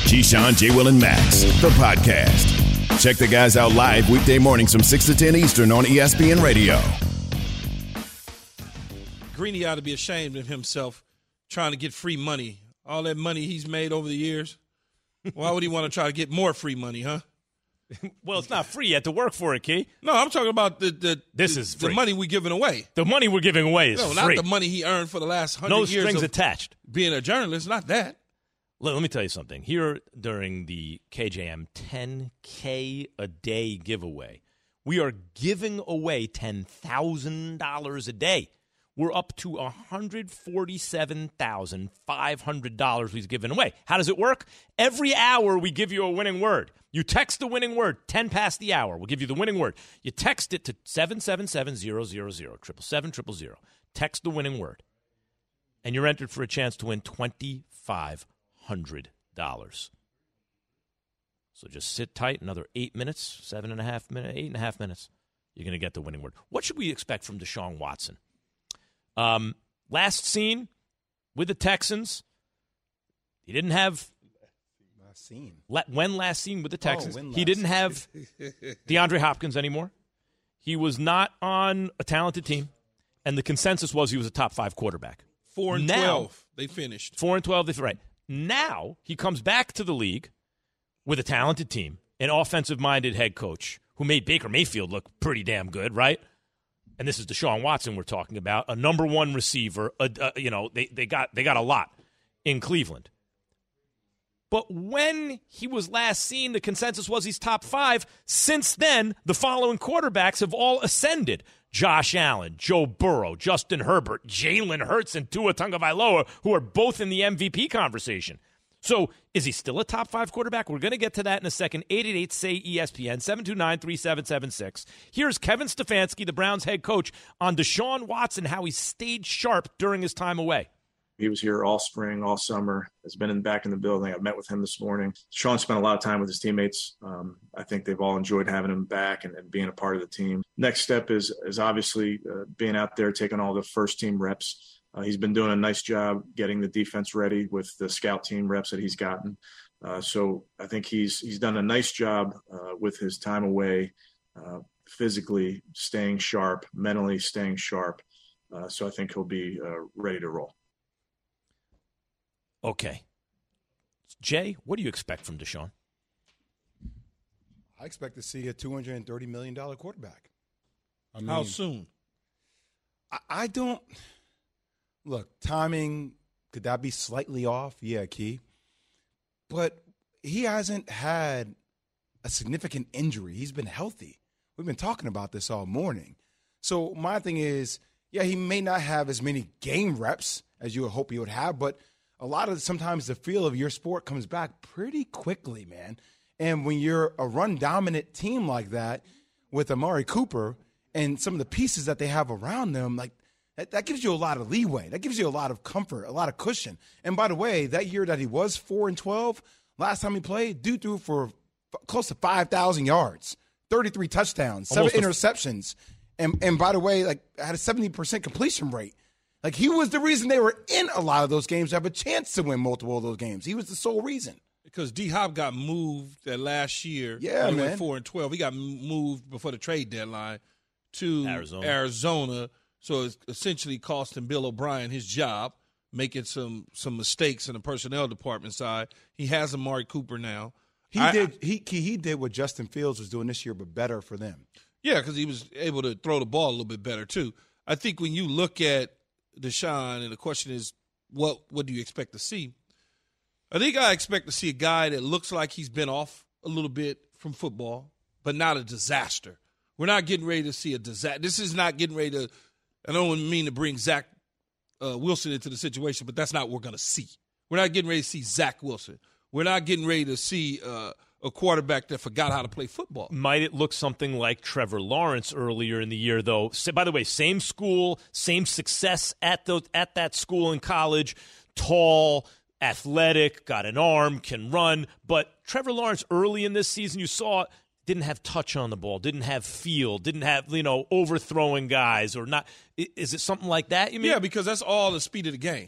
Keyshawn, J. Will, and Max, the podcast. Check the guys out live weekday mornings from 6 to 10 Eastern on ESPN Radio. Greeny ought to be ashamed of himself trying to get free money. All that money he's made over the years. Why would he want to try to get more free money, huh? Well, it's not free. You have to work for it, Key. No, I'm talking about the money we're giving away. The money we're giving away is free. No, not the money he earned for the last 100 years. No strings attached. Being a journalist, not that. Let me tell you something. Here during the KJM 10K a day giveaway, we are giving away $10,000 a day. We're up to $147,500 we've given away. How does it work? Every hour we give you a winning word. You text the winning word 10 past the hour. We'll give you the winning word. You text it to 777-000, 777-000. Text the winning word. And you're entered for a chance to win $2,500. So just sit tight, another 8 minutes, 7.5 minutes, 8.5 minutes. You're going to get the winning word. What should we expect from Deshaun Watson? Last seen with the Texans, he didn't have last seen. When last seen with the Texans, he didn't have DeAndre Hopkins anymore. He was not on a talented team, and the consensus was he was a top 5 quarterback. 4-12, they finished. 4-12, right. Now he comes back to the league with a talented team, an offensive-minded head coach who made Baker Mayfield look pretty damn good, right? And this is Deshaun Watson we're talking about, a number one receiver. They got a lot in Cleveland. But when he was last seen, the consensus was he's top 5. Since then, the following quarterbacks have all ascended. Josh Allen, Joe Burrow, Justin Herbert, Jalen Hurts, and Tua Tagovailoa, who are both in the MVP conversation. So is he still a top 5 quarterback? We're going to get to that in a second. 888-SAY-ESPN, 729-3776. Here's Kevin Stefanski, the Browns head coach, on Deshaun Watson, how he stayed sharp during his time away. He was here all spring, all summer, has been back in the building. I met with him this morning. Sean spent a lot of time with his teammates. I think they've all enjoyed having him back and being a part of the team. Next step is obviously being out there, taking all the first team reps. He's been doing a nice job getting the defense ready with the scout team reps that he's gotten. So I think he's done a nice job with his time away, physically staying sharp, mentally staying sharp. So I think he'll be ready to roll. Okay. Jay, what do you expect from Deshaun? I expect to see a $230 million quarterback. How soon? I don't – look, timing, could that be slightly off? Yeah, Key. But he hasn't had a significant injury. He's been healthy. We've been talking about this all morning. So my thing is, yeah, he may not have as many game reps as you would hope he would have, but a lot of sometimes the feel of your sport comes back pretty quickly, man. And when you're a run-dominant team like that with Amari Cooper and some of the pieces that they have around them, like that gives you a lot of leeway. That gives you a lot of comfort, a lot of cushion. And by the way, that year that he was 4-12, last time he played, dude threw for close to 5,000 yards, 33 touchdowns, 7 interceptions. And by the way, like had a 70% completion rate. Like, he was the reason they were in a lot of those games to have a chance to win multiple of those games. He was the sole reason. Because D-Hop got moved that last year. Yeah, when man. He went 4-12. He got moved before the trade deadline to Arizona. So it essentially cost him Bill O'Brien his job, making some mistakes in the personnel department side. He has Amari Cooper now. He did what Justin Fields was doing this year, but better for them. Yeah, because he was able to throw the ball a little bit better, too. I think when you look at Deshaun, and the question is, what do you expect to see? I think I expect to see a guy that looks like he's been off a little bit from football, but not a disaster. We're not getting ready to see a disaster. This is not getting ready to – I don't mean to bring Zach Wilson into the situation, but that's not what we're going to see. We're not getting ready to see Zach Wilson. We're not getting ready to see a quarterback that forgot how to play football. Might it look something like Trevor Lawrence earlier in the year, though? By the way, same school, same success at that school in college, tall, athletic, got an arm, can run. But Trevor Lawrence early in this season, you saw, didn't have touch on the ball, didn't have feel, didn't have, overthrowing guys or not. Is it something like that, you mean? Yeah, because that's all the speed of the game.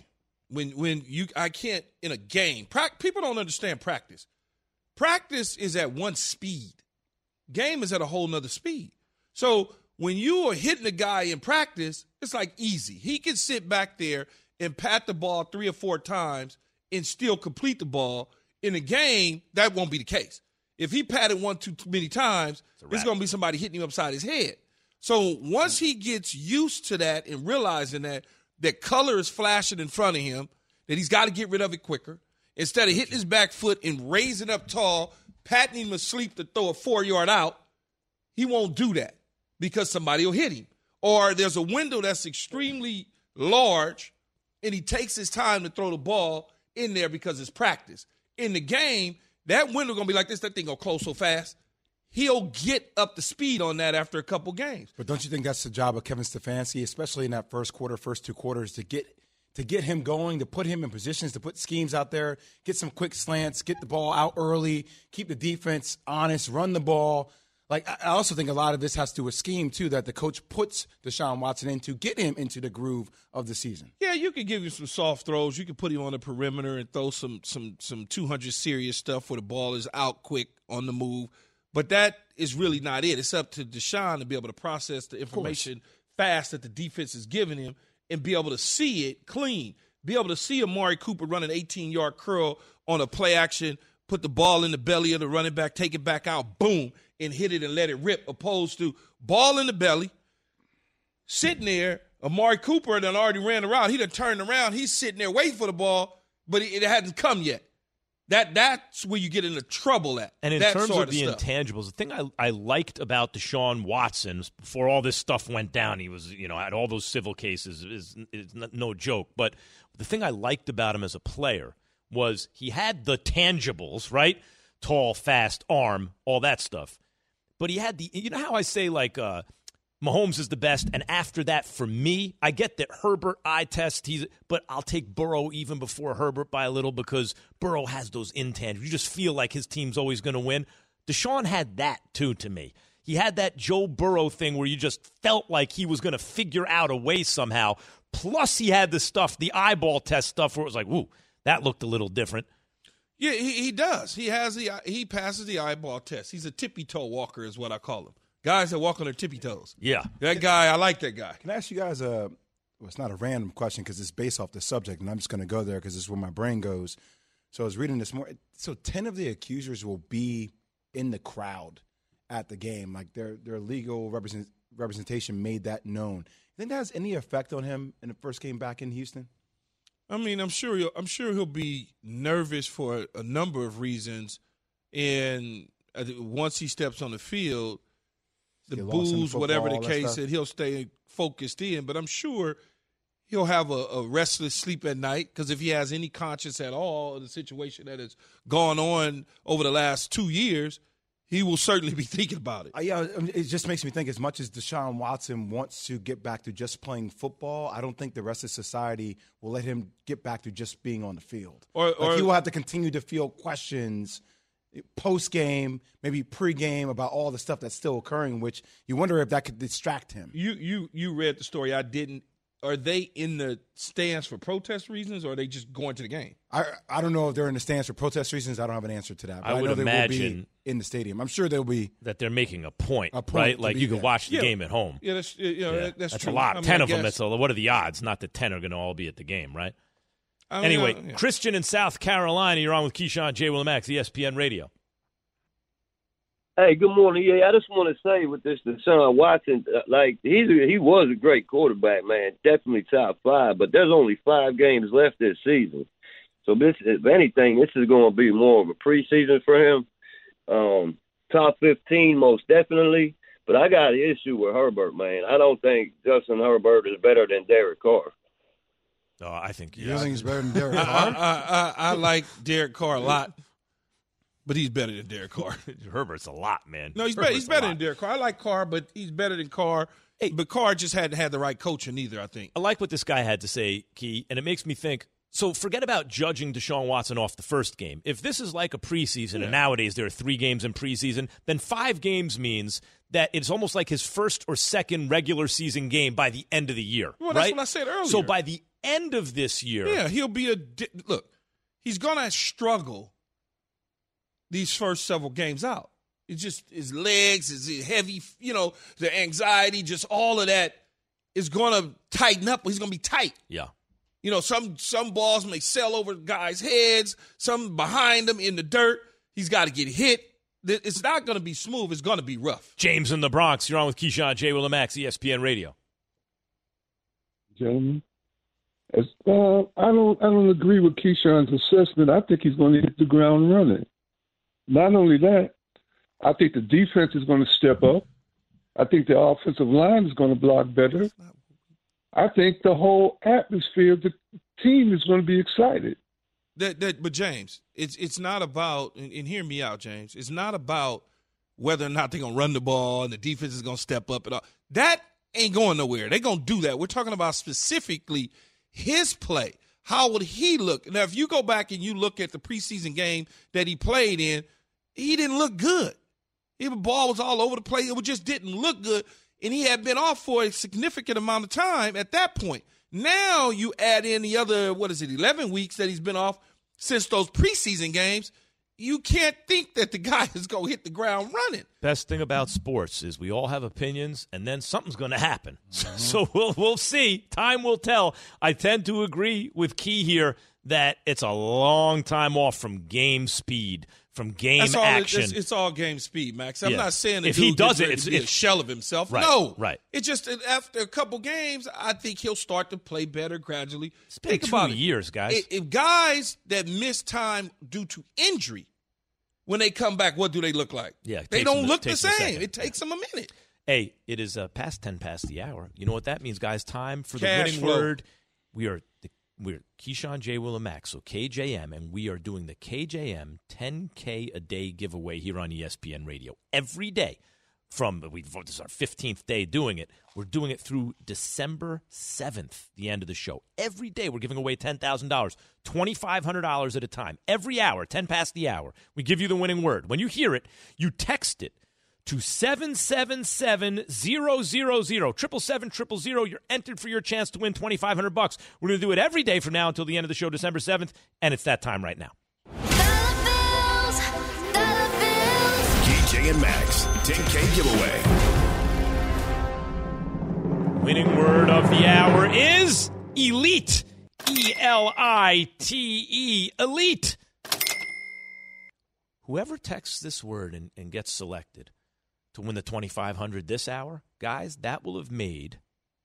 I can't in a game. People don't understand practice. Practice is at one speed. Game is at a whole nother speed. So when you are hitting a guy in practice, it's like easy. He can sit back there and pat the ball 3 or 4 times and still complete the ball. In a game, that won't be the case. If he patted 1 too many times, it's going to be somebody hitting him upside his head. So once he gets used to that and realizing that color is flashing in front of him, that he's got to get rid of it quicker, instead of hitting his back foot and raising up tall, patting him asleep to throw a 4-yard out, he won't do that because somebody will hit him. Or there's a window that's extremely large, and he takes his time to throw the ball in there because it's practice. In the game, that window going to be like this. That thing going to close so fast. He'll get up to speed on that after a couple games. But don't you think that's the job of Kevin Stefanski, especially in that first 2 quarters, to get him going, to put him in positions, to put schemes out there, get some quick slants, get the ball out early, keep the defense honest, run the ball. Like, I also think a lot of this has to do with scheme, too, that the coach puts Deshaun Watson into, get him into the groove of the season. Yeah, you can give him some soft throws. You can put him on the perimeter and throw some 200 serious stuff where the ball is out quick on the move. But that is really not it. It's up to Deshaun to be able to process the information fast that the defense is giving him and be able to see it clean. Be able to see Amari Cooper run an 18-yard curl on a play action, put the ball in the belly of the running back, take it back out, boom, and hit it and let it rip, opposed to ball in the belly, sitting there. Amari Cooper done already ran around. He done turned around. He's sitting there waiting for the ball, but it hadn't come yet. That's where you get into trouble at. And in terms of the intangibles, the thing I liked about Deshaun Watson before all this stuff went down, he was, had all those civil cases, is no joke. But the thing I liked about him as a player was he had the tangibles, right? Tall, fast, arm, all that stuff. But he had how I say, like, Mahomes is the best, and after that, for me, I get that Herbert eye test, but I'll take Burrow even before Herbert by a little because Burrow has those intangibles. You just feel like his team's always going to win. Deshaun had that, too, to me. He had that Joe Burrow thing where you just felt like he was going to figure out a way somehow. Plus, he had the stuff, the eyeball test stuff, where it was like, ooh, that looked a little different. Yeah, he does. He passes the eyeball test. He's a tippy-toe walker is what I call him. Guys that walk on their tippy toes. Yeah. That guy, I like that guy. Can I ask you guys it's not a random question because it's based off the subject, and I'm just going to go there because it's where my brain goes. So I was reading this more. So 10 of the accusers will be in the crowd at the game. Like their legal representation made that known. You think that has any effect on him in the first game back in Houston? I mean, I'm sure he'll be nervous for a number of reasons. And once he steps on the field, the boos, whatever the case, that he'll stay focused in. But I'm sure he'll have a restless sleep at night because if he has any conscience at all of the situation that has gone on over the last 2 years, he will certainly be thinking about it. Yeah, it just makes me think as much as Deshaun Watson wants to get back to just playing football, I don't think the rest of society will let him get back to just being on the field. Or he will have to continue to field questions post-game, maybe pre-game about all the stuff that's still occurring, which you wonder if that could distract him. You read the story. I didn't. Are they in the stands for protest reasons, or are they just going to the game? I don't know if they're in the stands for protest reasons. I don't have an answer to that. But I would know they imagine will be in the stadium. I'm sure they'll be. That they're making a point right? Like you can watch the game at home. Yeah, that's that's true. a lot. I mean, 10 of them. What are the odds? Not that 10 are going to all be at the game, right? Anyway, Christian in South Carolina, you're on with Keyshawn, J. Will, Max, ESPN Radio. Hey, good morning. Yeah, I just want to say with this Deshaun Watson, he was a great quarterback, man. Definitely top 5, but there's only 5 games left this season. So this, if anything, this is going to be more of a preseason for him. Top 15 most definitely. But I got an issue with Herbert, man. I don't think Justin Herbert is better than Derek Carr. Oh, I think you think he's better than Derek Carr? I like Derek Carr a lot. But he's better than Derek Carr. Herbert's a lot, man. No, he's better than Derek Carr. I like Carr, but he's better than Carr. Hey, but Carr just hadn't had the right coaching either, I think. I like what this guy had to say, Key, and it makes me think, so forget about judging Deshaun Watson off the first game. If this is like a preseason, and nowadays there are 3 games in preseason, then 5 games means that it's almost like his first or second regular season game by the end of the year. Well, right? that's what I said earlier. So by the end of this year. Yeah, he'll be look, he's going to struggle these first several games out. It's just his legs, his heavy, the anxiety, just all of that is going to tighten up. He's going to be tight. Yeah. Some balls may sail over guys' heads, some behind them in the dirt. He's got to get hit. It's not going to be smooth. It's going to be rough. James in the Bronx. You're on with Keyshawn, J. Will and Max, ESPN Radio. Gentlemen, I don't agree with Keyshawn's assessment. I think he's going to hit the ground running. Not only that, I think the defense is going to step up. I think the offensive line is going to block better. I think the whole atmosphere of the team is going to be excited. But James, it's not about, and hear me out, James, it's not about whether or not they're going to run the ball and the defense is going to step up and all. That ain't going nowhere. They're going to do that. We're talking about specifically his play. How would he look? Now, if you go back and you look at the preseason game that he played in, he didn't look good. The ball was all over the place. It just didn't look good, and he had been off for a significant amount of time at that point. Now you add in the other, 11 weeks that he's been off since those preseason games. You can't think that the guy is going to hit the ground running. Best thing about sports is we all have opinions, and then something's going to happen. So we'll see. Time will tell. I tend to agree with Key here that it's a long time off from game speed, from game action. It's all game speed, Max. I'm not saying if he does it, it's a shell of himself. Right, no, right. It's just after a couple games, I think he'll start to play better gradually. It's been 2 years, guys. If guys that miss time due to injury, when they come back, what do they look like? Yeah, they don't look the same. It takes them a minute. Hey, it is past 10 past the hour. You know what that means, guys? Time for Cash the winning flow. word. We're Keyshawn, J. Will, and Max, so KJM, and we are doing the KJM 10K a day giveaway here on ESPN Radio every day. This is our 15th day doing it. We're doing it through December 7th, the end of the show. Every day we're giving away $10,000, $2,500 at a time. Every hour, 10 past the hour, we give you the winning word. When you hear it, you text it to 777-000, 777-000. You're entered for your chance to win $2,500. We're going to do it every day from now until the end of the show, December 7th, and it's that time right now. KJ and Max, 10K giveaway. Winning word of the hour is elite. E-L-I-T-E, elite. Whoever texts this word and gets selected to win the $2,500 this hour, guys, that will have made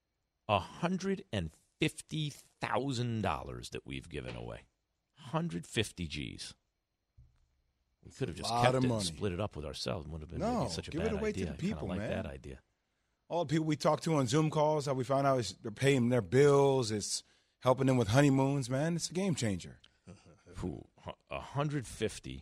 $150,000 that we've given away. 150 G's. We could have just kept it and split it up with ourselves. It would have been such a bad idea. Give it away to the people, man. man. That idea. All the people we talk to on Zoom calls, how we found out they're paying their bills, it's helping them with honeymoons, man. It's a game changer. 150.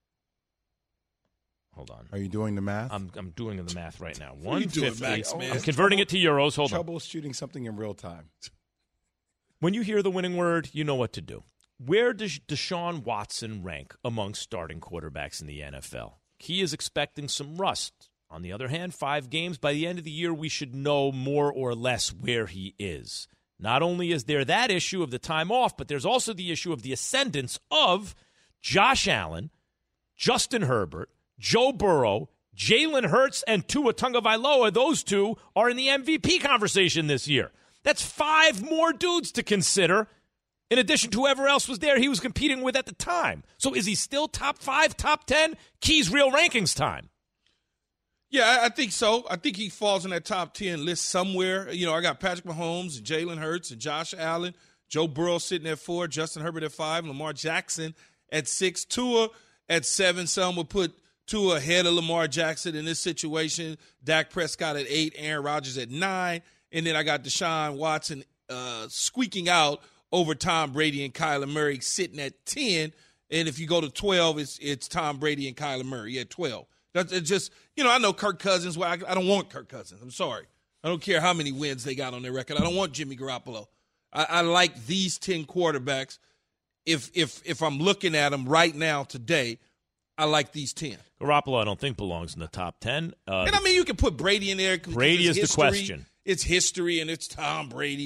Hold on. Are you doing the math? I'm doing the math right now. What are you doing, Max, man? I'm converting it to euros. Hold on. Troubleshooting something in real time. When you hear the winning word, you know what to do. Where does Deshaun Watson rank among starting quarterbacks in the NFL? He is expecting some rust. On the other hand, 5 games. By the end of the year, we should know more or less where he is. Not only is there that issue of the time off, but there's also the issue of the ascendance of Josh Allen, Justin Herbert, Joe Burrow, Jalen Hurts, and Tua Tagovailoa. Those 2 are in the MVP conversation this year. That's 5 more dudes to consider, in addition to whoever else was there he was competing with at the time. So is he still top 5, top 10? Key's real rankings time. Yeah, I think so. I think he falls in that top 10 list somewhere. I got Patrick Mahomes and Jalen Hurts and Josh Allen, Joe Burrow sitting at 4, Justin Herbert at 5, Lamar Jackson at 6, Tua at 7. Some would put Tua ahead of Lamar Jackson in this situation. Dak Prescott at 8, Aaron Rodgers at 9. And then I got Deshaun Watson squeaking out over Tom Brady and Kyler Murray sitting at 10. And if you go to 12, it's Tom Brady and Kyler Murray at 12. That's just, I know Kirk Cousins. Well, I don't want Kirk Cousins. I'm sorry. I don't care how many wins they got on their record. I don't want Jimmy Garoppolo. I like these 10 quarterbacks. If I'm looking at them right now today, I like these 10. Garoppolo, I don't think, belongs in the top 10. And, you can put Brady in there. Brady is the question. It's history, and it's Tom Brady.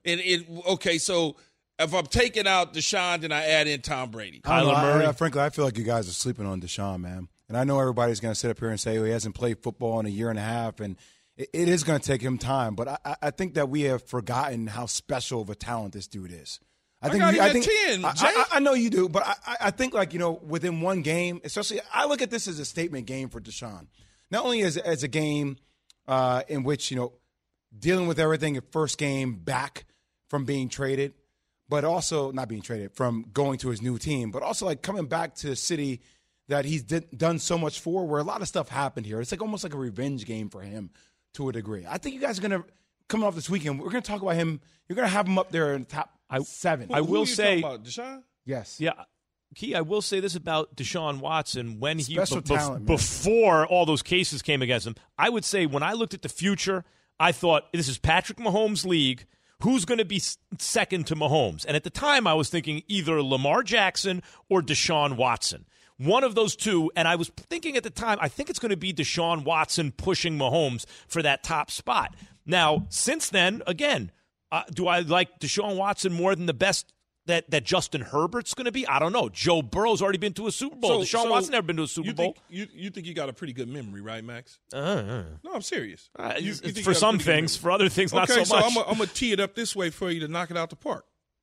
Okay, so if I'm taking out Deshaun, then I add in Tom Brady. Kyler Murray. Frankly, I feel like you guys are sleeping on Deshaun, man. And I know everybody's going to sit up here and say, he hasn't played football in a year and a half, and it is going to take him time. But I think that we have forgotten how special of a talent this dude is. I think 10, Jay. I know you do, but I think, like, within one game, especially, I look at this as a statement game for Deshaun. Not only as a game in which, dealing with everything at first game back from being traded, but also not being traded, from going to his new team, but also like coming back to a city that he's done so much for, where a lot of stuff happened here. It's like almost like a revenge game for him to a degree. I think you guys are going to, coming off this weekend, we're going to talk about him. You're going to have him up there in the top 7. Who are you talking about, Deshaun? Yes. Yeah. Key, I will say this about Deshaun Watson. When he talent, before all those cases came against him, I would say when I looked at the future, I thought this is Patrick Mahomes' league. Who's going to be second to Mahomes? And at the time, I was thinking either Lamar Jackson or Deshaun Watson. One of those two, and I was thinking at the time, I think it's going to be Deshaun Watson pushing Mahomes for that top spot. Now, since then, again, do I like Deshaun Watson more than the best that Justin Herbert's going to be? I don't know. Joe Burrow's already been to a Super Bowl. Deshaun Watson never been to a Super Bowl. You think you got a pretty good memory, right, Max? No, I'm serious. You for some things. For other things, not so much. Okay, so I'm going to tee it up this way for you to knock it out the park.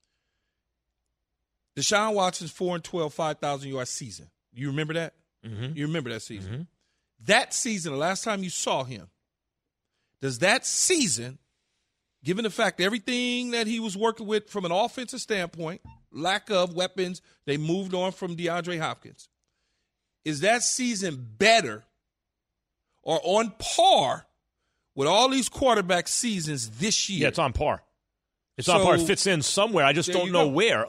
Deshaun Watson's 4-12, 5,000-yard season. You remember that? Mm-hmm. You remember that season? Mm-hmm. That season, the last time you saw him, does that season, given the fact everything that he was working with from an offensive standpoint, lack of weapons, they moved on from DeAndre Hopkins, is that season better or on par with all these quarterback seasons this year? Yeah, it's on par. It's on par. It fits in somewhere. I just don't know where.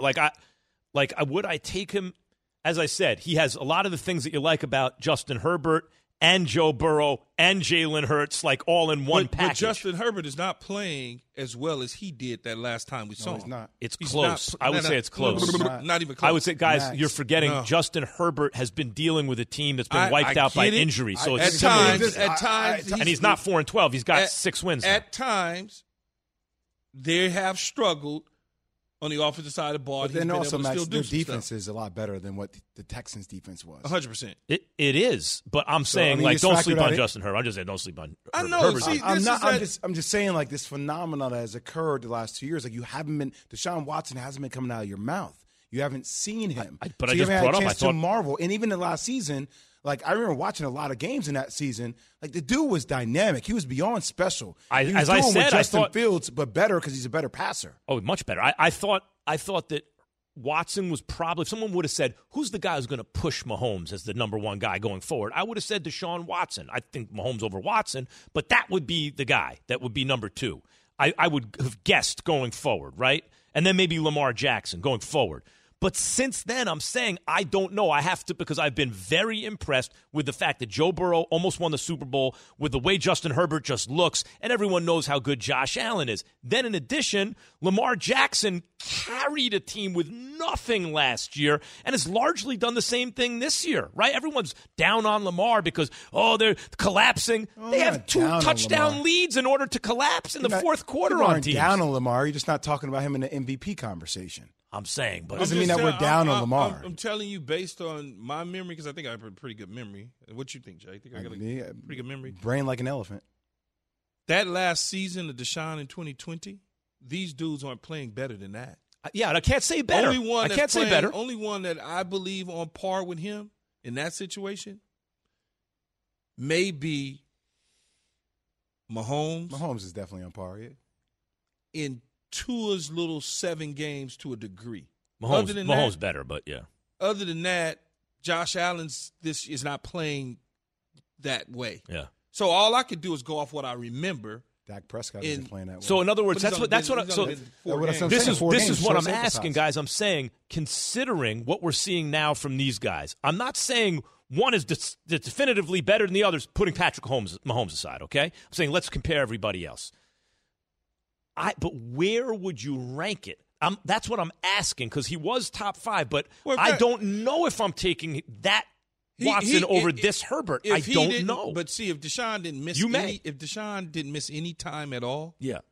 Would I take him? As I said, he has a lot of the things that you like about Justin Herbert and Joe Burrow and Jalen Hurts, like all in one package. But Justin Herbert is not playing as well as he did that last time we saw him. He's not. It's close. I would say it's close. Not even close. I would say, guys, Max. you're forgetting Justin Herbert has been dealing with a team that's been wiped out by injury. So at times, and he's not 4-12. He's got 6 wins. At times, they have struggled on the offensive side of the ball. But then also, Max, their defense is a lot better than what the Texans' defense was. 100%. It is, but I'm saying, don't sleep on Justin Herbert. I'm just saying don't sleep on Herbert. I know. See, I'm just saying, like, this phenomenon that has occurred the last 2 years. Like, Deshaun Watson hasn't been coming out of your mouth. You haven't seen him. I you just haven't brought had a up. chance to marvel. And even the last season, like, I remember watching a lot of games in that season. Like, the dude was dynamic. He was beyond special. He was doing with Justin Fields, but better because he's a better passer. Oh, much better. I thought that Watson was probably, if someone would have said, who's the guy who's going to push Mahomes as the number one guy going forward, I would have said Deshaun Watson. I think Mahomes over Watson, but that would be the guy. That would be number 2. I would have guessed going forward, right? And then maybe Lamar Jackson going forward. But since then, I'm saying I don't know. I have to, because I've been very impressed with the fact that Joe Burrow almost won the Super Bowl, with the way Justin Herbert just looks, and everyone knows how good Josh Allen is. Then in addition, Lamar Jackson carried a team with nothing last year and has largely done the same thing this year, right? Everyone's down on Lamar because, they're collapsing. They have 2 touchdown leads in order to collapse in the fourth quarter on teams. Down on Lamar. You're just not talking about him in the MVP conversation. I'm saying, but doesn't mean that we're down on Lamar. I'm telling you, based on my memory, because I think I have a pretty good memory. What you think, Jay? I think I got a pretty good memory. Brain like an elephant. That last season of Deshaun in 2020, these dudes aren't playing better than that. Yeah, and I can't say better. Only one that I believe on par with him in that situation may be Mahomes. Mahomes is definitely on par, yeah. In Tua's little 7 games to a degree. Mahomes better, but yeah. Other than that, Josh Allen's this is not playing that way. Yeah. So all I could do is go off what I remember. Dak Prescott isn't playing that way. So in other words, this is what I'm asking, guys. I'm saying, considering what we're seeing now from these guys, I'm not saying one is definitively better than the others, putting Patrick Mahomes aside, okay? I'm saying let's compare everybody else. But where would you rank it? That's what I'm asking, because he was top 5, but I don't know if I'm taking that Watson over this Herbert. I don't know. But see, if Deshaun didn't miss if Deshaun didn't miss any time at all,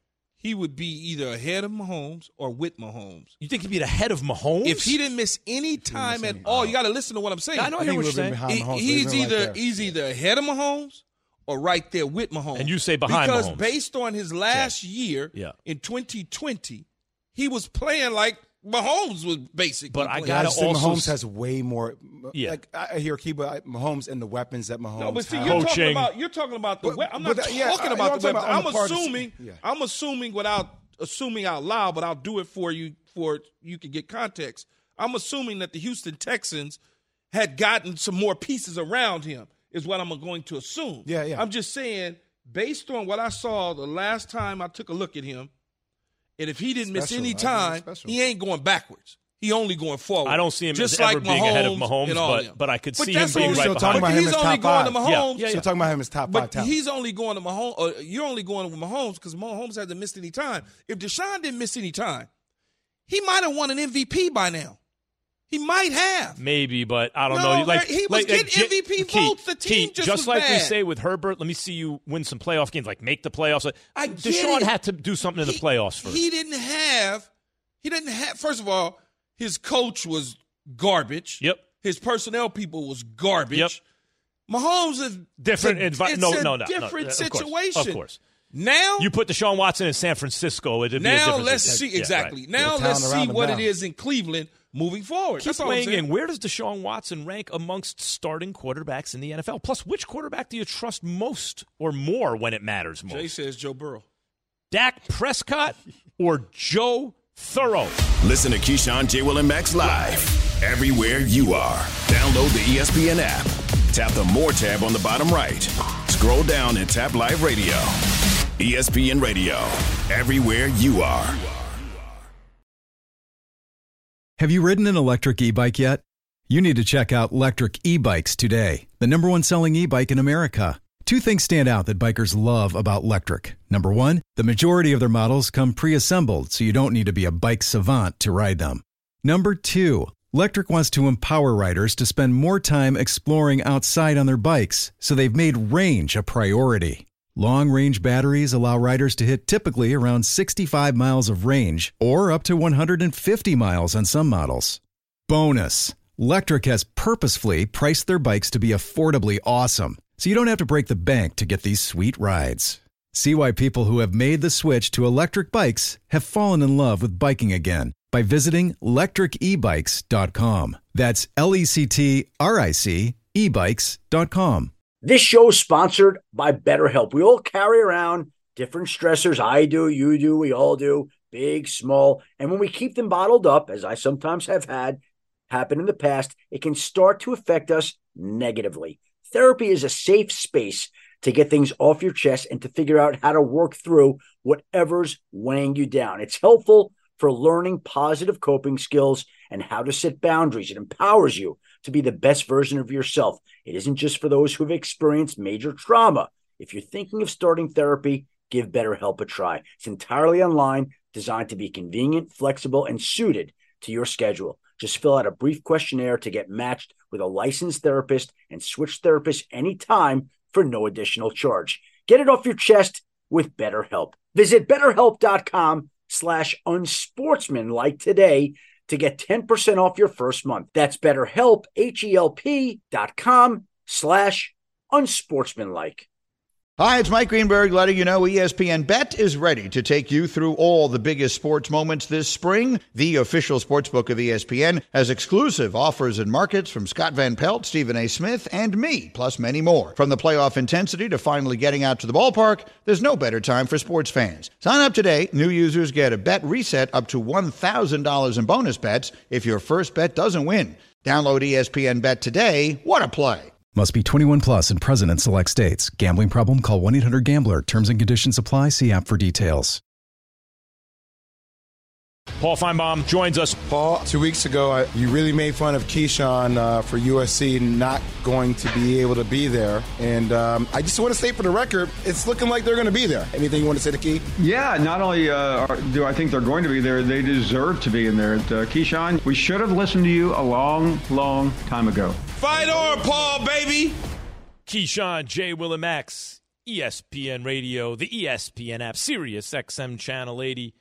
he would be either ahead of Mahomes or with Mahomes. You think he'd be ahead of Mahomes? If he didn't miss any time at all, you got to listen to what I'm saying. I know what you're saying. He's either ahead of Mahomes or right there with Mahomes. And you say behind Mahomes. Mahomes. Because based on his last year in 2020, he was playing like Mahomes was basically. But I playing. got to also. Mahomes has way more. Yeah. Like I hear Kiba Mahomes and the weapons that Mahomes. No, but see, has. you're talking about the. I'm not talking about the weapons. I'm assuming without assuming out loud, but I'll do it for you can get context. I'm assuming that the Houston Texans had gotten some more pieces around him. Is what I'm going to assume. Yeah. I'm just saying, based on what I saw the last time I took a look at him. And if he didn't miss any time, he ain't going backwards. He only going forward. I don't see him just as like ever being ahead of Mahomes, but I could see him being right behind him. But he's only going to Mahomes. Yeah. So talking about him as top 5 talent. He's only going to Mahomes. Or you're only going with Mahomes because Mahomes hasn't missed any time. If Deshaun didn't miss any time, he might have won an MVP by now. He might have. Maybe, but I don't know. He was getting MVP votes. The team just was like bad. We say with Herbert, let me see you win some playoff games, like make the playoffs. Deshaun had to do something in the playoffs first. He didn't have, first of all, his coach was garbage. Yep. His personnel people was garbage. Yep. Mahomes is different. Different situation. Of course. Now you put Deshaun Watson in San Francisco. It'd be a different let's see exactly. Right. Now let's see what it is in Cleveland. Moving forward. Keep weighing in. Where does Deshaun Watson rank amongst starting quarterbacks in the NFL? Plus, which quarterback do you trust most or more when it matters most? Jay says Joe Burrow. Dak Prescott or Joe Burrow? Listen to Keyshawn, J. Will, and Max live everywhere you are. Download the ESPN app. Tap the More tab on the bottom right. Scroll down and tap Live Radio. ESPN Radio. Everywhere you are. Have you ridden an electric e-bike yet? You need to check out Lectric E-Bikes today, the #1 selling e-bike in America. Two things stand out that bikers love about Lectric. Number one, the majority of their models come pre-assembled, so you don't need to be a bike savant to ride them. Number two, Lectric wants to empower riders to spend more time exploring outside on their bikes, so they've made range a priority. Long-range batteries allow riders to hit typically around 65 miles of range or up to 150 miles on some models. Bonus, Lectric has purposefully priced their bikes to be affordably awesome, so you don't have to break the bank to get these sweet rides. See why people who have made the switch to electric bikes have fallen in love with biking again by visiting lectricebikes.com. That's LECTRIC ebikes.com. This show is sponsored by BetterHelp. We all carry around different stressors. I do, you do, we all do, big, small. And when we keep them bottled up, as I sometimes have had happen in the past, it can start to affect us negatively. Therapy is a safe space to get things off your chest and to figure out how to work through whatever's weighing you down. It's helpful for learning positive coping skills and how to set boundaries. It empowers you to be the best version of yourself. It isn't just for those who've experienced major trauma. If you're thinking of starting therapy, give BetterHelp a try. It's entirely online, designed to be convenient, flexible, and suited to your schedule. Just fill out a brief questionnaire to get matched with a licensed therapist and switch therapists anytime for no additional charge. Get it off your chest with BetterHelp. Visit BetterHelp.com/unsportsmanlike today to get 10% off your first month. That's BetterHelp, HELP.com/unsportsmanlike. Hi, it's Mike Greenberg letting you know ESPN Bet is ready to take you through all the biggest sports moments this spring. The official sportsbook of ESPN has exclusive offers and markets from Scott Van Pelt, Stephen A. Smith, and me, plus many more. From the playoff intensity to finally getting out to the ballpark, there's no better time for sports fans. Sign up today. New users get a bet reset up to $1,000 in bonus bets if your first bet doesn't win. Download ESPN Bet today. What a play. Must be 21 plus and present in select states. Gambling problem? Call 1-800-GAMBLER. Terms and conditions apply. See app for details. Paul Feinbaum joins us. Paul, 2 weeks ago, you really made fun of Keyshawn for USC not going to be able to be there. And I just want to state for the record, it's looking like they're going to be there. Anything you want to say to Key? Yeah, not only do I think they're going to be there, they deserve to be in there. Keyshawn, we should have listened to you a long, long time ago. Fight on, Paul, baby. Keyshawn, J. Will, and Max, ESPN Radio, the ESPN app, Sirius XM Channel 80,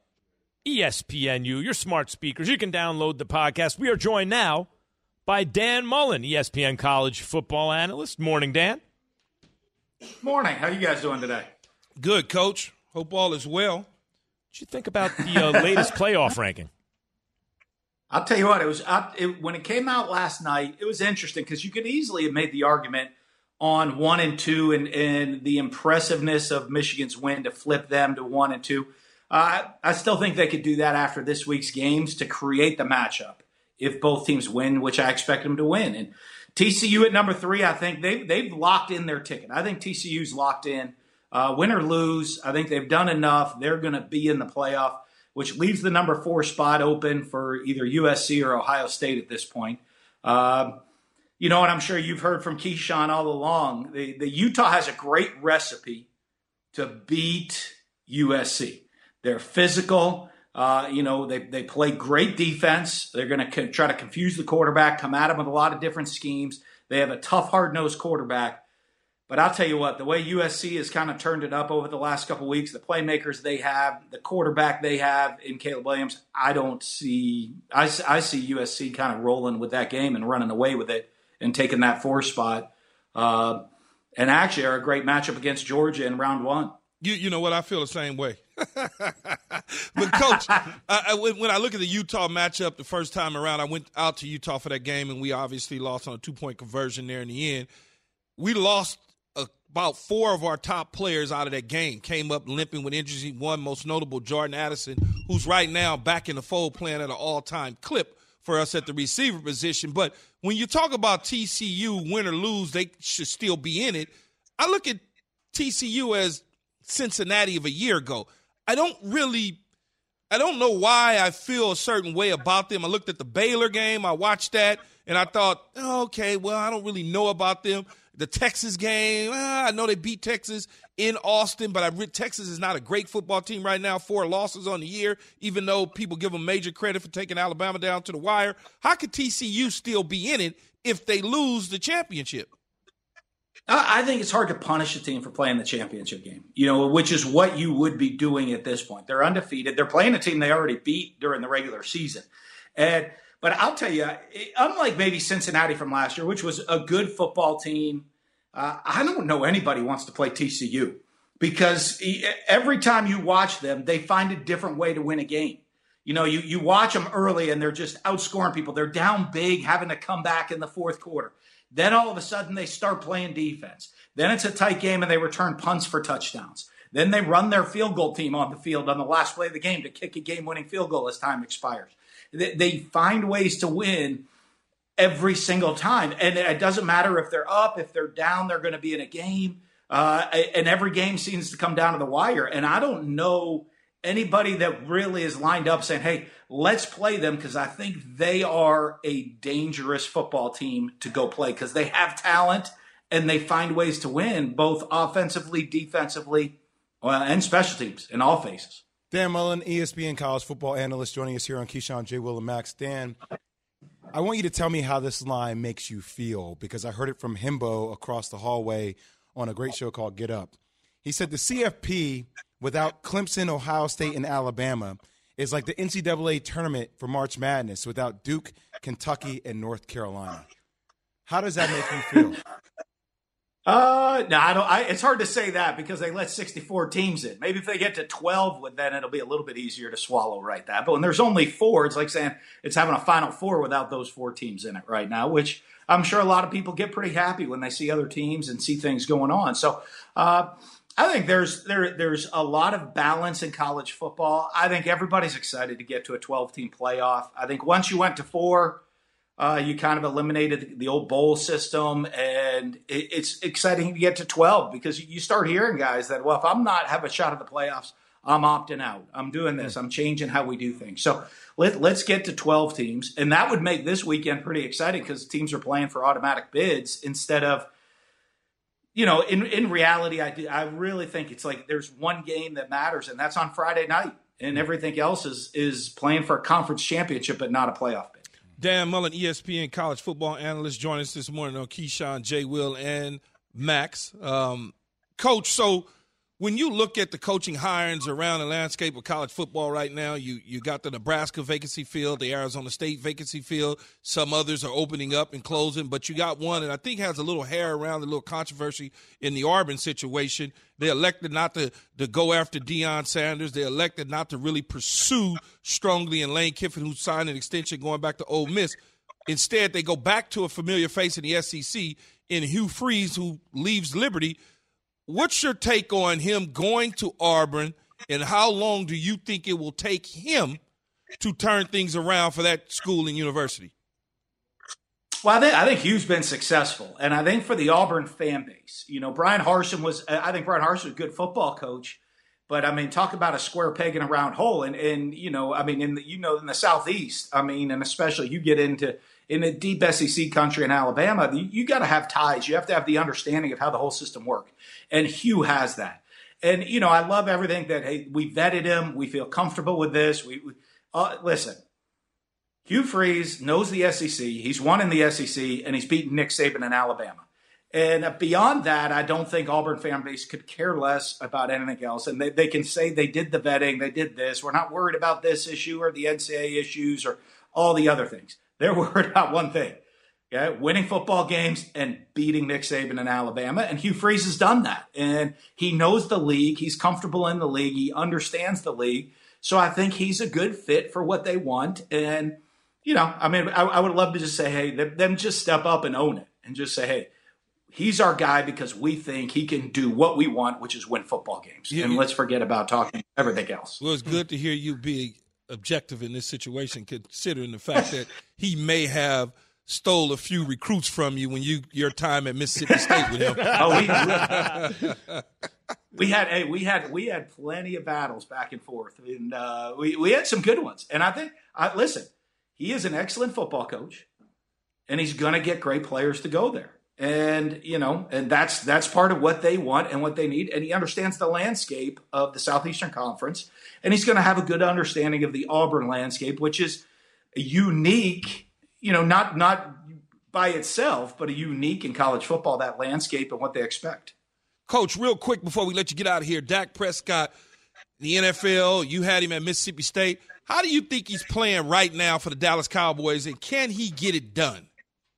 ESPNU, your smart speakers. You can download the podcast. We are joined now by Dan Mullen, ESPN college football analyst. Morning, Dan. Morning. How you guys doing today? Good, Coach. Hope all is well. What you think about the latest playoff ranking? I'll tell you what, when it came out last night, it was interesting because you could easily have made the argument on 1 and 2 and the impressiveness of Michigan's win to flip them to 1 and 2. I still think they could do that after this week's games to create the matchup if both teams win, which I expect them to win. And TCU at number 3, I think they've locked in their ticket. I think TCU's locked in. Win or lose, I think they've done enough. They're going to be in the playoff, which leaves the number 4 spot open for either USC or Ohio State at this point. You know, and I'm sure you've heard from Keyshawn all along, the Utah has a great recipe to beat USC. They're physical. They play great defense. They're going to try to confuse the quarterback, come at him with a lot of different schemes. They have a tough, hard-nosed quarterback. But I'll tell you what, the way USC has kind of turned it up over the last couple of weeks, the playmakers they have, the quarterback they have in Caleb Williams, I see USC kind of rolling with that game and running away with it and taking that 4 spot. And actually are a great matchup against Georgia in round 1. You know what? I feel the same way. But, Coach, when I look at the Utah matchup the first time around, I went out to Utah for that game, and we obviously lost on a 2-point conversion there in the end. We lost about 4 of our top players out of that game, came up limping with injuries. One most notable, Jordan Addison, who's right now back in the fold playing at an all-time clip for us at the receiver position. But when you talk about TCU, win or lose, they should still be in it. I look at TCU as Cincinnati of a year ago. I don't know why I feel a certain way about them. I looked at the Baylor game. I watched that, and I thought, okay, well, I don't really know about them. The Texas game, I know they beat Texas in Austin, but Texas is not a great football team right now. 4 losses on the year, even though people give them major credit for taking Alabama down to the wire. How could TCU still be in it if they lose the championship? I think it's hard to punish a team for playing the championship game, which is what you would be doing at this point. They're undefeated. They're playing a team they already beat during the regular season. But I'll tell you, unlike maybe Cincinnati from last year, which was a good football team, I don't know anybody wants to play TCU because every time you watch them, they find a different way to win a game. You watch them early and they're just outscoring people. They're down big, having to come back in the 4th quarter. Then all of a sudden they start playing defense. Then it's a tight game and they return punts for touchdowns. Then they run their field goal team on the field on the last play of the game to kick a game-winning field goal as time expires. They find ways to win every single time. And it doesn't matter if they're up, if they're down, they're going to be in a game. And every game seems to come down to the wire. And I don't know anybody that really is lined up saying, hey, let's play them, because I think they are a dangerous football team to go play because they have talent and they find ways to win both offensively, defensively, and special teams in all phases. Dan Mullen, ESPN college football analyst, joining us here on Keyshawn, J. Will, and Max. Dan, I want you to tell me how this line makes you feel, because I heard it from Himbo across the hallway on a great show called Get Up. He said the CFP without Clemson, Ohio State, and Alabama is like the NCAA tournament for March Madness without Duke, Kentucky, and North Carolina. How does that make you feel? No, I don't. It's hard to say that because they let 64 teams in. Maybe if they get to 12, then it'll be a little bit easier to swallow that. But when there's only 4, it's like saying it's having a Final Four without those 4 teams in it right now, which I'm sure a lot of people get pretty happy when they see other teams and see things going on. So I think there's a lot of balance in college football. I think everybody's excited to get to a 12-team playoff. I think once you went to 4, you kind of eliminated the old bowl system, and it's exciting to get to 12 because you start hearing guys that, well, if I'm not have a shot at the playoffs, I'm opting out. I'm doing this. I'm changing how we do things. So let's get to 12 teams, and that would make this weekend pretty exciting because teams are playing for automatic bids instead of, in reality, I really think it's like there's one game that matters, and that's on Friday night, and everything else is playing for a conference championship but not a playoff bid. Dan Mullen, ESPN college football analyst, joining us this morning on Keyshawn, J. Will, and Max. Coach, so when you look at the coaching hirings around the landscape of college football right now, you got the Nebraska vacancy field, the Arizona State vacancy field. Some others are opening up and closing, but you got one that I think has a little hair around, a little controversy in the Auburn situation. They elected not to go after Deion Sanders. They elected not to really pursue strongly in Lane Kiffin, who signed an extension going back to Ole Miss. Instead, they go back to a familiar face in the SEC in Hugh Freeze, who leaves Liberty. What's your take on him going to Auburn, and how long do you think it will take him to turn things around for that school and university? Well, I think Hugh's been successful, and I think for the Auburn fan base, Brian Harsin was a good football coach, but I mean, talk about a square peg in a round hole, and in the Southeast, and especially you get in the deep SEC country in Alabama, you got to have ties. You have to have the understanding of how the whole system works. And Hugh has that. And, I love everything that, hey, we vetted him. We feel comfortable with this. Listen, Hugh Freeze knows the SEC. He's won in the SEC, and he's beaten Nick Saban in Alabama. And beyond that, I don't think Auburn fan base could care less about anything else. And they can say they did the vetting, they did this. We're not worried about this issue or the NCAA issues or all the other things. They're worried about one thing, okay? Winning football games and beating Nick Saban in Alabama. And Hugh Freeze has done that. And he knows the league. He's comfortable in the league. He understands the league. So I think he's a good fit for what they want. And, I would love to just say, hey, them just step up and own it and just say, hey, he's our guy because we think he can do what we want, which is win football games. And let's forget about talking everything else. Well, it's good to hear you be objective in this situation, considering the fact that he may have stole a few recruits from you when your time at Mississippi State with him. We had plenty of battles back and forth, and we had some good ones. And I think, listen, he is an excellent football coach, and he's going to get great players to go there. And, and that's part of what they want and what they need. And he understands the landscape of the Southeastern Conference, and he's going to have a good understanding of the Auburn landscape, which is unique, not by itself, but a unique in college football, that landscape and what they expect. Coach, real quick before we let you get out of here, Dak Prescott, the NFL, you had him at Mississippi State. How do you think he's playing right now for the Dallas Cowboys, and can he get it done?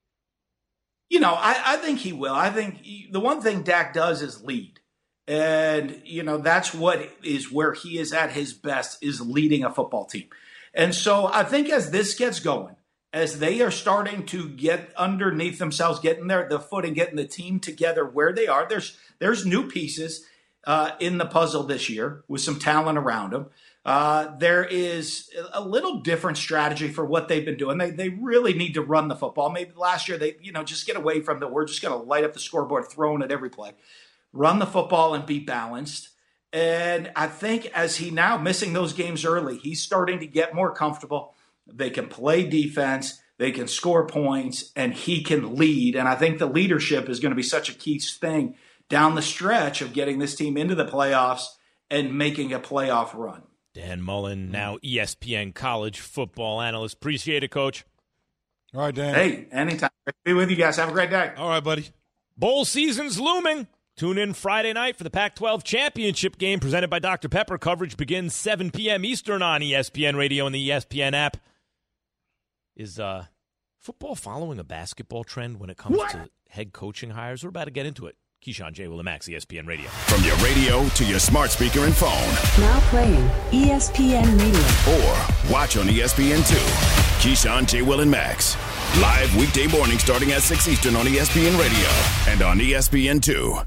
I think he will. I think the one thing Dak does is lead. And, that's where he is at his best, is leading a football team. And so I think as this gets going, as they are starting to get underneath themselves, getting the footing, getting the team together where they are, there's new pieces in the puzzle this year with some talent around them. There is a little different strategy for what they've been doing. They really need to run the football. Maybe last year they, just get away from we're just going to light up the scoreboard, throwing at every play. Run the football and be balanced. And I think as he now missing those games early, he's starting to get more comfortable. They can play defense, they can score points, and he can lead. And I think the leadership is going to be such a key thing down the stretch of getting this team into the playoffs and making a playoff run. Dan Mullen, now ESPN college football analyst. Appreciate it, Coach. All right, Dan. Hey, anytime. Great to be with you guys. Have a great day. All right, buddy. Bowl season's looming. Tune in Friday night for the Pac-12 championship game presented by Dr. Pepper. Coverage begins 7 p.m. Eastern on ESPN Radio and the ESPN app. Is football following a basketball trend when it comes to head coaching hires? We're about to get into it. Keyshawn J. Willimax, ESPN Radio. From your radio to your smart speaker and phone. Now playing ESPN Radio. Or watch on ESPN2. Keyshawn J. Will and Max. Live weekday morning starting at 6 Eastern on ESPN Radio and on ESPN2.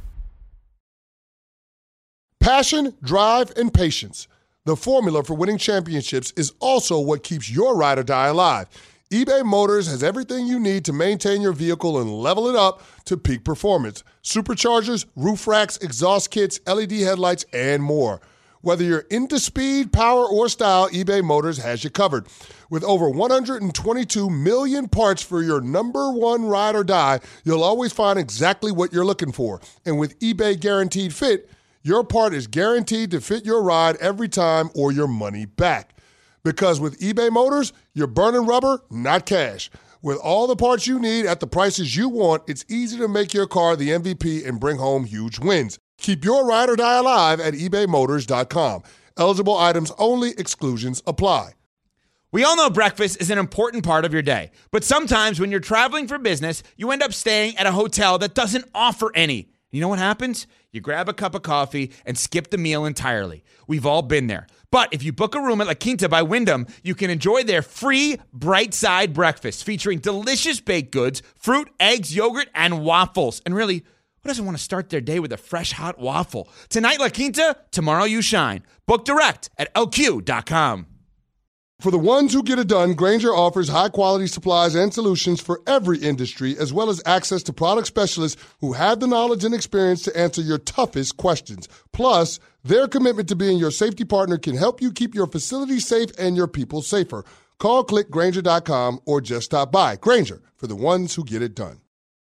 Passion, drive, and patience. The formula for winning championships is also what keeps your ride or die alive. eBay Motors has everything you need to maintain your vehicle and level it up to peak performance. Superchargers, roof racks, exhaust kits, LED headlights, and more. Whether you're into speed, power, or style, eBay Motors has you covered. With over 122 million parts for your number one ride or die, you'll always find exactly what you're looking for. And with eBay Guaranteed Fit, your part is guaranteed to fit your ride every time or your money back. Because with eBay Motors, you're burning rubber, not cash. With all the parts you need at the prices you want, it's easy to make your car the MVP and bring home huge wins. Keep your ride or die alive at ebaymotors.com. Eligible items only. Exclusions apply. We all know breakfast is an important part of your day, but sometimes when you're traveling for business, you end up staying at a hotel that doesn't offer any. You know what happens? You grab a cup of coffee and skip the meal entirely. We've all been there. But if you book a room at La Quinta by Wyndham, you can enjoy their free Bright Side breakfast featuring delicious baked goods, fruit, eggs, yogurt, and waffles. And really, who doesn't want to start their day with a fresh, hot waffle? Tonight, La Quinta, tomorrow you shine. Book direct at lq.com. For the ones who get it done, Grainger offers high-quality supplies and solutions for every industry, as well as access to product specialists who have the knowledge and experience to answer your toughest questions. Plus, their commitment to being your safety partner can help you keep your facility safe and your people safer. Call, click Grainger.com, or just stop by. Grainger, for the ones who get it done.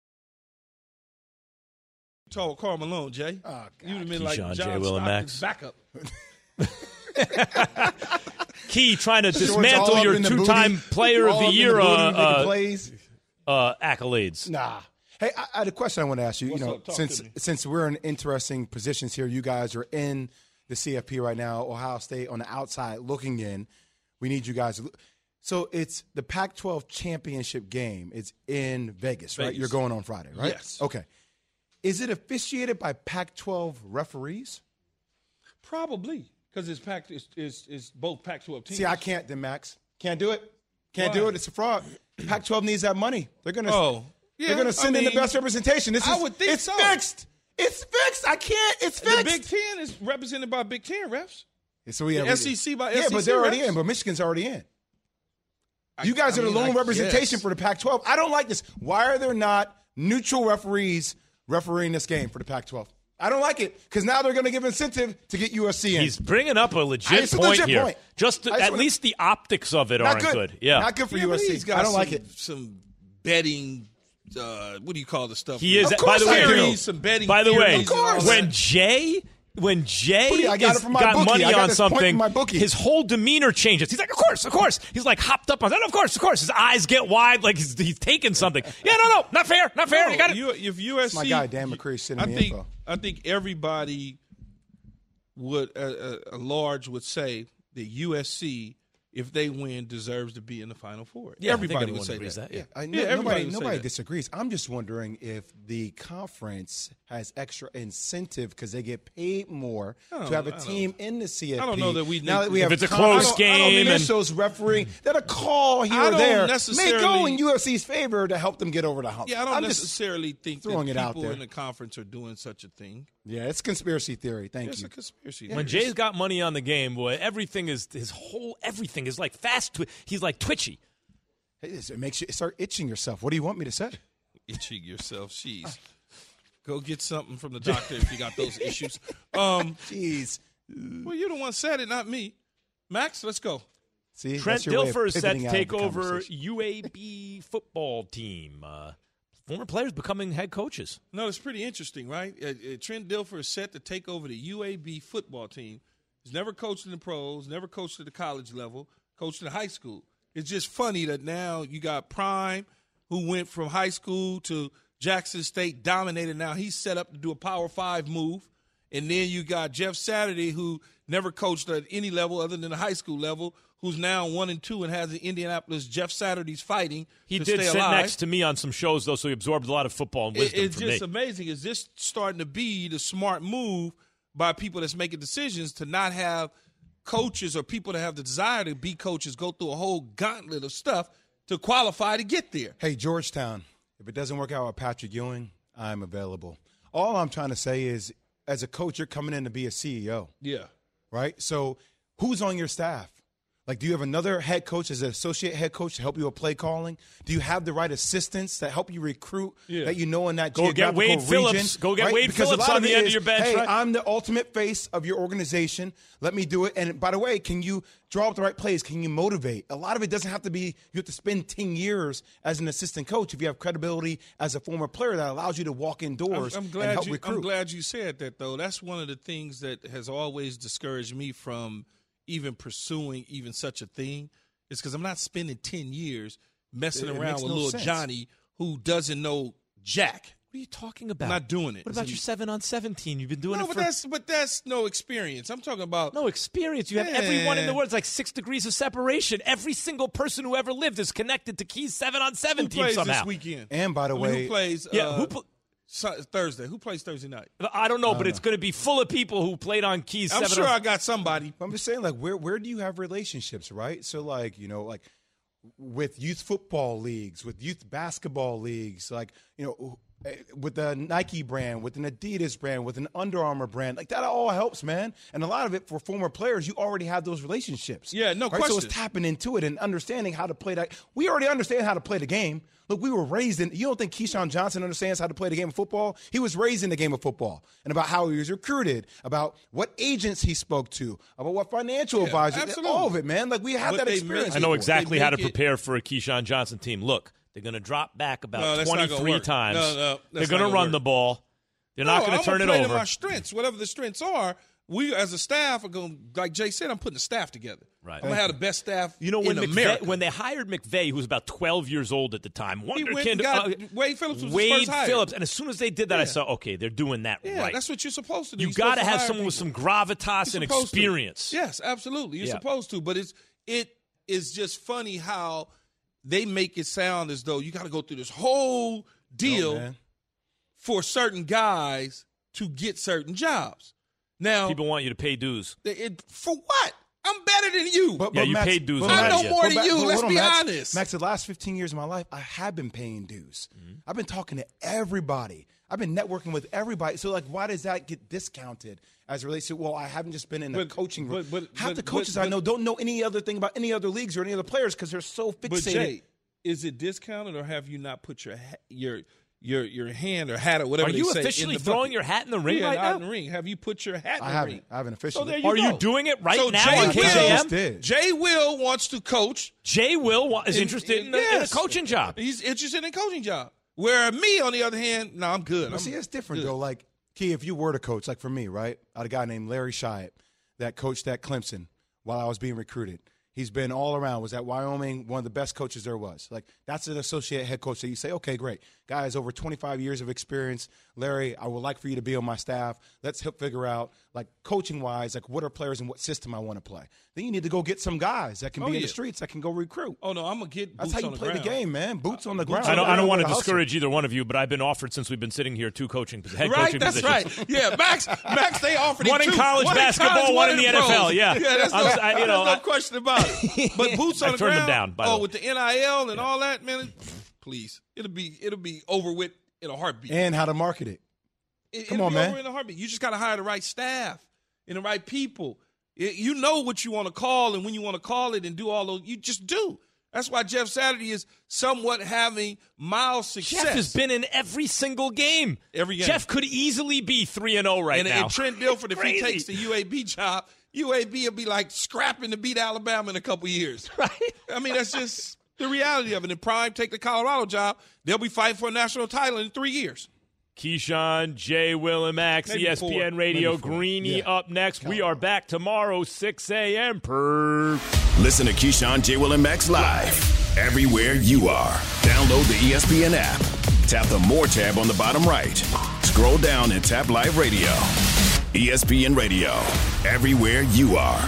Talk with Karl Malone, Jay. You would have been like Keyshawn, John J. Will, and Stockton's Max. backup. Key trying to dismantle your two-time player of the year accolades. Nah. Hey, I had a question I want to ask you. Since we're in interesting positions here, you guys are in the CFP right now, Ohio State on the outside looking in. We need you guys. So it's the Pac-12 championship game. It's in Vegas, right? You're going on Friday, right? Yes. Okay. Is it officiated by Pac-12 referees? Probably, because it's both Pac-12 teams. See, I can't, then, Max. Can't do it. Can't do it. It's a fraud. Pac-12 needs that money. They're gonna send in the best representation. I would think it's so. Fixed. It's fixed. I can't. It's fixed. The Big Ten is represented by Big Ten refs. So the SEC by SEC. Yeah, but they're already refs. in. But Michigan's already in. You guys are the lone representation for the Pac-12. I don't like this. Why are there not neutral referees refereeing this game for the Pac-12? I don't like it because now they're going to give incentive to get USC in. He's bringing up a legit point here. Just at least the optics of it aren't good. Yeah, not good for USC. I don't like it. Some betting. What do you call the stuff? He is. By the way, some betting. By the way, of course. when Jay I got it from my got bookie. money I got on this point something, from my bookie. his whole demeanor changes. He's like, of course. He's like hopped up on that. Of course. His eyes get wide, like he's taking something. Yeah, no, not fair. You got it. If USC, my guy Dan McCree sending me info. I think everybody would, a large would say that USC, if they win, deserves to be in the Final Four. Yeah, everybody would say that. Yeah. Nobody disagrees. I'm just wondering if the conference has extra incentive because they get paid more to have a team in the CFP. I don't know that we if it's a close game and those refereeing that a call here or there may go in USC's favor to help them get over the hump. Yeah, I don't necessarily think that throwing it out people there in the conference are doing such a thing. Yeah, it's conspiracy theory. Thank you. It's a conspiracy. When Jay's got money on the game, boy, everything is like fast. He's like twitchy. It makes you start itching yourself. What do you want me to say? Itching yourself, jeez. Go get something from the doctor if you got those issues. Jeez. Well, you're the one said it, not me. Max, let's go. See, Trent Dilfer is set to take over UAB football team. Former players becoming head coaches. No, it's pretty interesting, right? Trent Dilfer is set to take over the UAB football team. He's never coached in the pros, never coached at the college level, coached in high school. It's just funny that now you got Prime, who went from high school to Jackson State, dominated. Now he's set up to do a Power 5 move. And then you got Jeff Saturday, who never coached at any level other than the high school level, who's now 1-2 and has the Indianapolis Jeff Saturday's fighting. He to did stay sit alive. next to me on some shows, though, so he absorbed a lot of football and wisdom It's from just me. amazing. Is this starting to be the smart move by people that's making decisions to not have coaches or people that have the desire to be coaches go through a whole gauntlet of stuff to qualify to get there? Hey, Georgetown, if it doesn't work out with Patrick Ewing, I'm available. All I'm trying to say is, as a coach, you're coming in to be a CEO. Yeah. Right? So who's on your staff? Like, do you have another head coach as an associate head coach to help you with play calling? Do you have the right assistants that help you recruit that you know in that geographical region? Go get Wade Phillips on the end of your bench. Hey, right? I'm the ultimate face of your organization. Let me do it. And by the way, can you draw up the right plays? Can you motivate? A lot of it doesn't have to be you have to spend 10 years as an assistant coach if you have credibility as a former player that allows you to walk indoors and help recruit. I'm glad you said that, though. That's one of the things that has always discouraged me from even pursuing even such a thing, is because I'm not spending 10 years messing around with little Johnny who doesn't know jack. What are you talking about? I'm not doing it. What about your 7-on-17? You've been doing it for... but that's no experience. I'm talking about... No experience. You have everyone in the world. It's like 6 degrees of separation. Every single person who ever lived is connected to Key's 7-on-7 team somehow. This weekend? And by the way... Who plays... Thursday. Who plays Thursday night? I don't know, but it's going to be full of people who played on Keys. I'm sure I got somebody. I'm just saying, like, where do you have relationships, right? So, like, you know, like with youth football leagues, with youth basketball leagues, like, you know, with the Nike brand, with an Adidas brand, with an Under Armour brand, like that all helps, man. And a lot of it for former players, you already have those relationships. Yeah, no right? question. So it's tapping into it and understanding how to play that. We already understand how to play the game. Look, we were raised in. You don't think Keyshawn Johnson understands how to play the game of football? He was raised in the game of football, and about how he was recruited, about what agents he spoke to, about what financial advisors. Absolutely. All of it, man. Like we have that experience. I know exactly how to prepare for a Keyshawn Johnson team. Look, they're going to drop back about 23 times. No, they're going to run the ball. They're not going to turn it over. To my strengths, whatever the strengths are. We as a staff are going, like Jay said, I'm putting the staff together. Right. I'm going to have the best staff in America. When they hired McVay, who was about 12 years old at the time, Wade Phillips was his first hire. And as soon as they did that, I saw, okay, they're doing that right. That's what you're supposed to do. You got to have someone with some gravitas and experience. Yes, absolutely. You're supposed to. But it is just funny how they make it sound as though you got to go through this whole deal for certain guys to get certain jobs. Now, people want you to pay dues. For what? I'm better than you. But you paid dues. I know more than you. Let's be honest. Max, the last 15 years of my life, I have been paying dues. Mm-hmm. I've been talking to everybody. I've been networking with everybody. So, like, why does that get discounted as it relates to, well, I haven't just been in the coaching room. Half the coaches I know don't know any other thing about any other leagues or any other players because they're so fixated. But, Jay, is it discounted or have you not put your hand or hat or whatever they say? Are you officially throwing your hat in the ring right now? In the ring. Have you put your hat in the ring? I haven't officially. Are you doing it right now Jay on KJM? Jay Will wants to coach. Jay Will is interested in a coaching job. He's interested in a coaching job. Where me, on the other hand, no, I'm good. See, it's different, though. Like, Key, if you were to coach, like for me, right? I had a guy named Larry Shyatt that coached at Clemson while I was being recruited. He's been all around, was at Wyoming, one of the best coaches there was. Like, that's an associate head coach that you say, okay, great. Guy has over 25 years of experience. Larry, I would like for you to be on my staff. Let's help figure out, like, coaching-wise, like, what are players and what system I want to play. Then you need to go get some guys that can be in the streets that can go recruit. Oh, no, I'm going to get boots on the ground. That's how you play the game, man. Boots on the ground. I don't want to discourage either one of you, but I've been offered since we've been sitting here 2 coaching head coaching positions. Right. Yeah, Max, they offered one in college basketball, one in the NFL. Yeah, there's no question about it. But boots on the ground. Them down, by the way. With the NIL and all that, man. Please, it'll be over with in a heartbeat. And how to market it. Come on, man. Over in a heartbeat. You just got to hire the right staff and the right people. You know what you want to call and when you want to call it and do all those. You just do. That's why Jeff Saturday is somewhat having mild success. Jeff has been in every single game. Every game. Jeff could easily be 3-0 right now. And Trent Dilfer, if he takes the UAB job, UAB will be like scrapping to beat Alabama in a couple years. Right. I mean, that's just the reality of it. And Prime take the Colorado job, they'll be fighting for a national title in 3 years. Keyshawn, Jay, Will, and Max, Maybe ESPN Radio, Greeny up next. We are back tomorrow, 6 a.m. Listen to Keyshawn, Jay, Will, and Max live everywhere you are. Download the ESPN app. Tap the More tab on the bottom right. Scroll down and tap Live Radio. ESPN Radio, everywhere you are.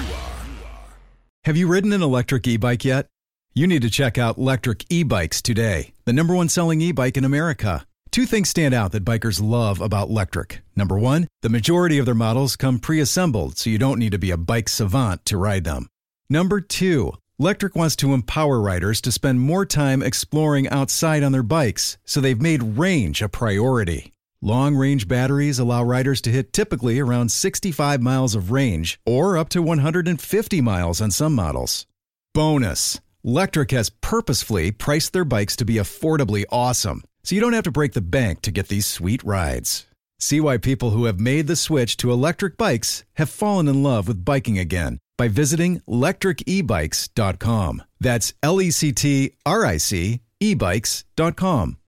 Have you ridden an electric e-bike yet? You need to check out Electric E-Bikes today, the #1 selling e-bike in America. 2 things stand out that bikers love about Electric. Number 1, the majority of their models come pre-assembled, so you don't need to be a bike savant to ride them. Number 2, Electric wants to empower riders to spend more time exploring outside on their bikes, so they've made range a priority. Long-range batteries allow riders to hit typically around 65 miles of range, or up to 150 miles on some models. Bonus, Electric has purposefully priced their bikes to be affordably awesome, so you don't have to break the bank to get these sweet rides. See why people who have made the switch to electric bikes have fallen in love with biking again by visiting lectricebikes.com. That's LECTRIC ebikes.com.